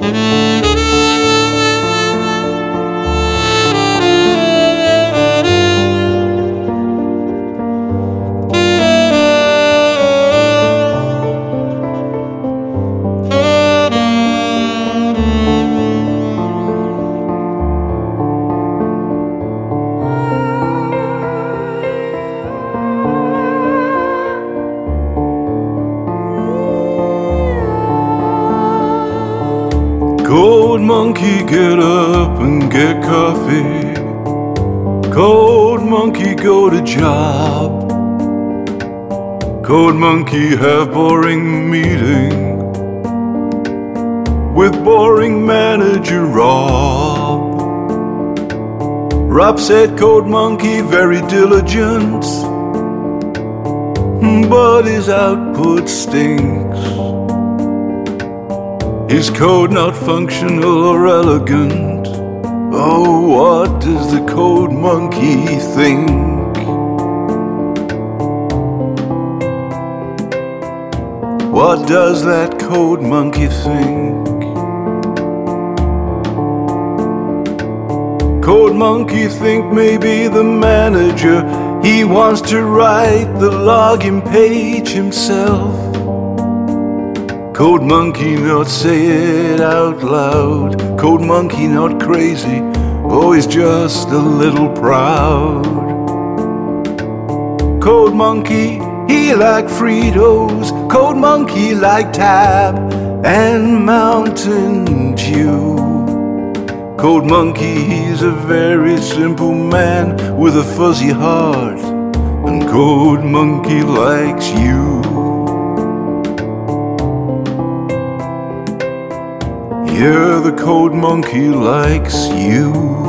Cold monkey, get up and get coffee. Cold monkey, go to job. Cold monkey, have boring meeting with boring manager Rob. Rob said cold monkey very diligent, but his output stinks. Is code not functional or elegant? Oh, what does the code monkey think? What does that code monkey think? Code monkey think maybe the manager, he wants to write the login page himself. Code monkey not say it out loud. Code monkey not crazy, oh, he's just a little proud. Code monkey, he like Fritos. Code monkey like Tab and Mountain Dew. Code monkey, he's a very simple man with a fuzzy heart, and code monkey likes you. Yeah, the code monkey likes you.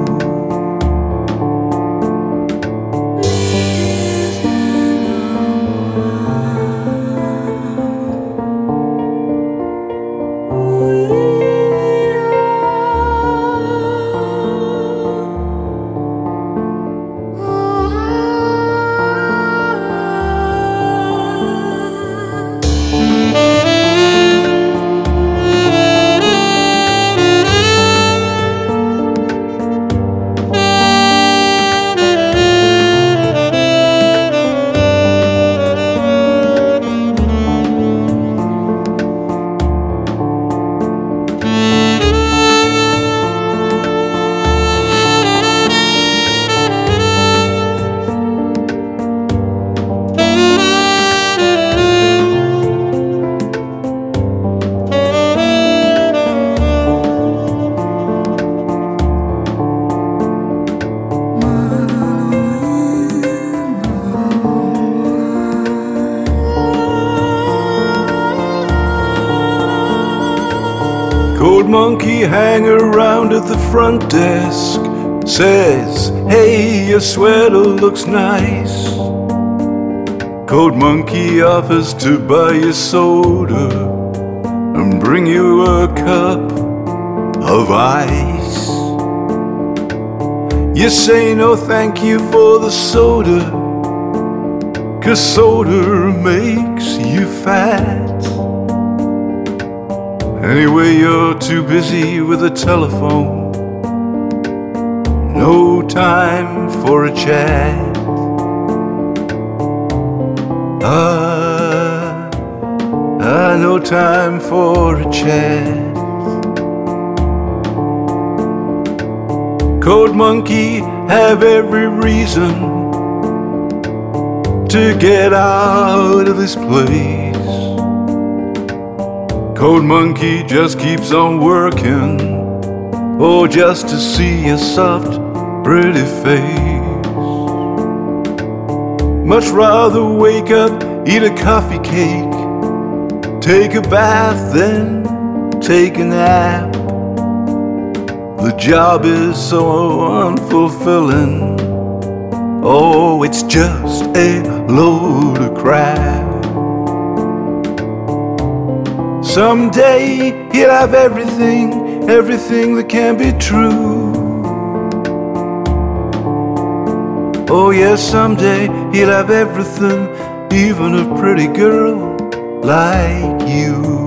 Code monkey hang around at the front desk, says, hey, your sweater looks nice. Code monkey offers to buy you soda and bring you a cup of ice. You say no thank you for the soda, 'cause soda makes you fat. Anyway, you're too busy with the telephone, no time for a chat. No time for a chat. Code monkey have every reason to get out of this place. Code monkey just keeps on working, oh, just to see your soft, pretty face. Much rather wake up, eat a coffee cake, take a bath, then take a nap. The job is so unfulfilling, oh, it's just a load of crap. Someday he'll have everything, everything that can be true. Oh yes, someday he'll have everything, even a pretty girl like you.